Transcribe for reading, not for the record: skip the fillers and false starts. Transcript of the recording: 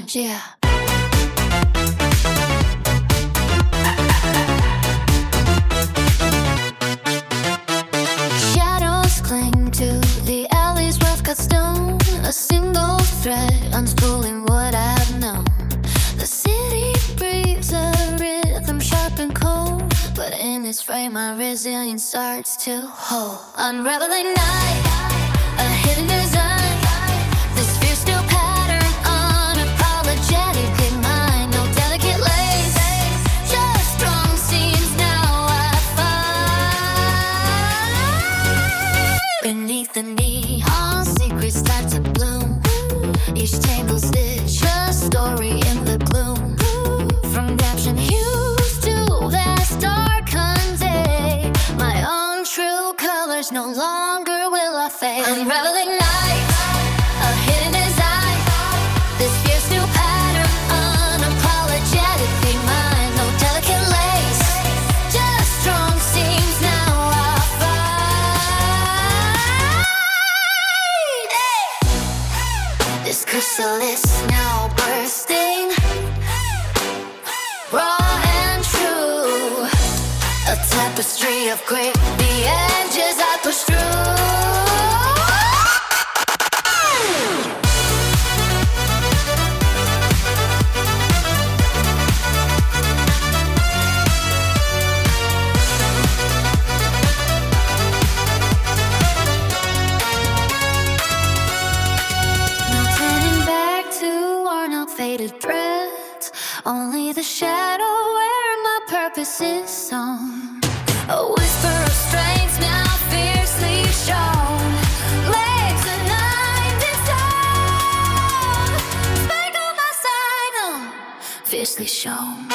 magia. Shadows cling to the alley's rough cut stone. A single thread unspooling what I've known. The city breathes a rhythm sharp and cold, but in its frame my resilience starts to hold. Unraveling night, a hidden design. This fierce steel pattern, unapologetically mine. No delicate lace, just strong seams. Now I find beneath the neon, secrets start to bloom. Each tangled stitch, a story in the gloom. From caption hues to vast darkened day, my own true colors no longer will I fade. Unraveling night, a hidden design. This fierce new pattern, unapologetically mine. No delicate lace, just strong seams. Now I find this chrysalis now bursting, raw and true. A tapestry of great the edges I push through. No turning back to worn out faded threads. Only the shadow where my purpose is sown. A whisper of strength now fiercely shown. Legs aligned in stone. Spike on my side, fiercely shown.